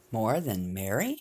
More than Mary?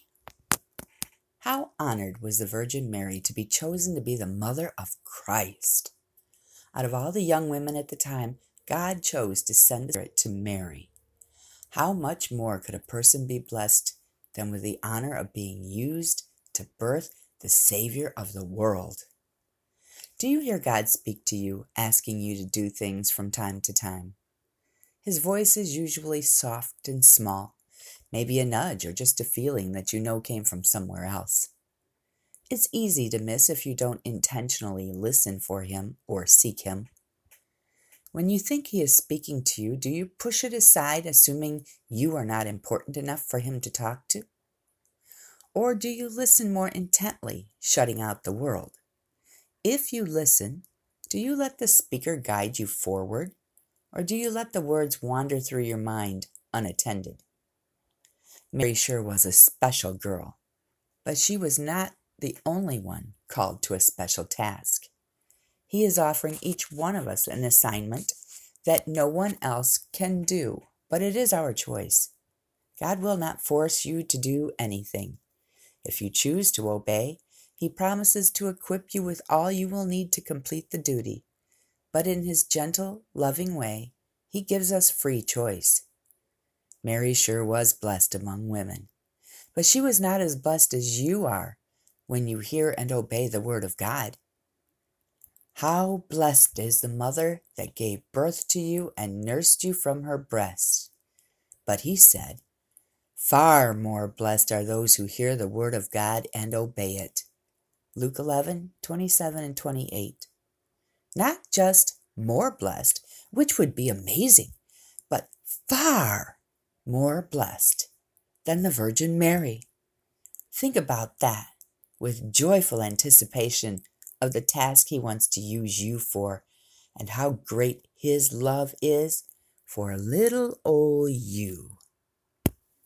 How honored was the Virgin Mary to be chosen to be the mother of Christ. Out of all the young women at the time, God chose to send the Spirit to Mary. How much more could a person be blessed than with the honor of being used to birth the Savior of the world? Do you hear God speak to you, asking you to do things from time to time? His voice is usually soft and small, maybe a nudge or just a feeling that you know came from somewhere else. It's easy to miss if you don't intentionally listen for him or seek him. When you think he is speaking to you, do you push it aside, assuming you are not important enough for him to talk to? Or do you listen more intently, shutting out the world? If you listen, do you let the speaker guide you forward, or do you let the words wander through your mind unattended? Mary sure was a special girl, but she was not the only one called to a special task. He is offering each one of us an assignment that no one else can do, but it is our choice. God will not force you to do anything. If you choose to obey, he promises to equip you with all you will need to complete the duty. But in his gentle, loving way, he gives us free choice. Mary sure was blessed among women, but she was not as blessed as you are when you hear and obey the word of God. How blessed is the mother that gave birth to you and nursed you from her breast. But he said, far more blessed are those who hear the word of God and obey it. Luke 11:27 and 28. Not just more blessed, which would be amazing, but far more blessed than the Virgin Mary. Think about that with joyful anticipation of the task he wants to use you for and how great his love is for little old you.